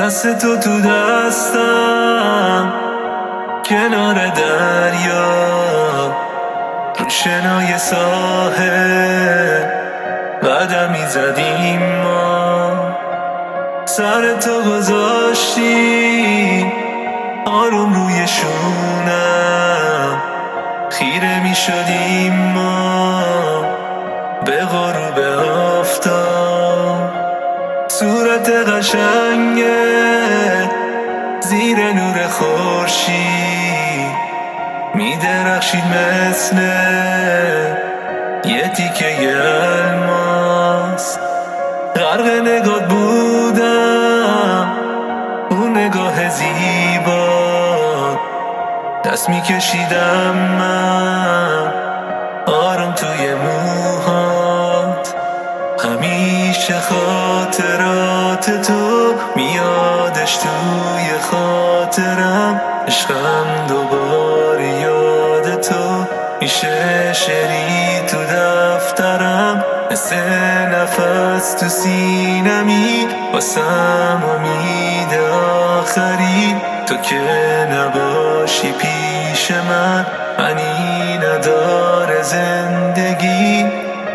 دست تو دستم کنار دریا رو شنای ساحل قدم میزدیم ما. سر تو گذاشتی آروم روی شونم، خیره میشدیم ما به غروب آفتاب. صورت قشنگه زیر نور خورشید میدرخشید مثل یه تیکه الماس. غرق نگات بودم، اون نگاه زیبا دست میکشیدم من آروم توی موهات. همیشه خاطرات تو میادش توی خاطرم، عشقم دوباره یاد تو میشه شعری تو دفترم، مثل نفس تو سینمی واسم امید آخری. تو که نباشی پیش من معنی نداره زندگی.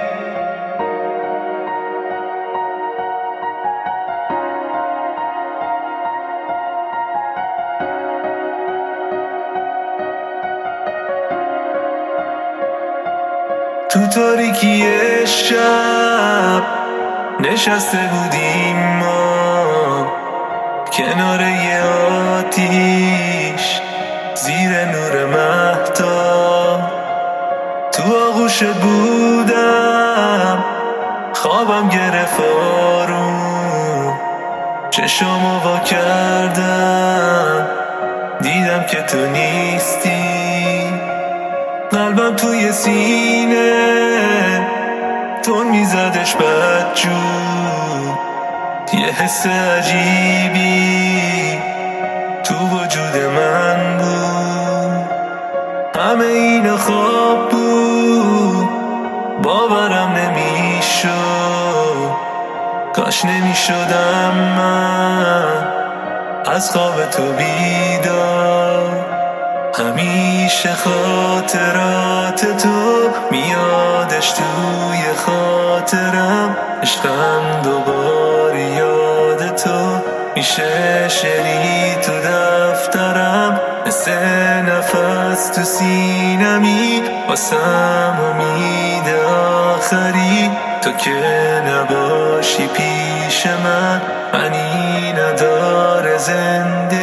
تو تاریکی شب نشسته بودیم ما کنار یه آتیش زیر نور مهتاب. تو آغوشت بودم خوابم گرفت آروم، چشامو وا کردم دیدم که تو نیستی. قلبم توی سینه تون میزدش بدجور، یه حس عجیبی تو وجود من بود. همه اینا خواب بود باورم نمیشد، کاش نمیشدم من از خواب تو بیدار. همیشه خاطرات تو میادش توی خاطرم، عشقم دوباره یاد تو میشه شعری تو دفترم، مثل نفس تو سینمی واسم امید آخری. تو که نباشی پیش من معنی نداره زندگی.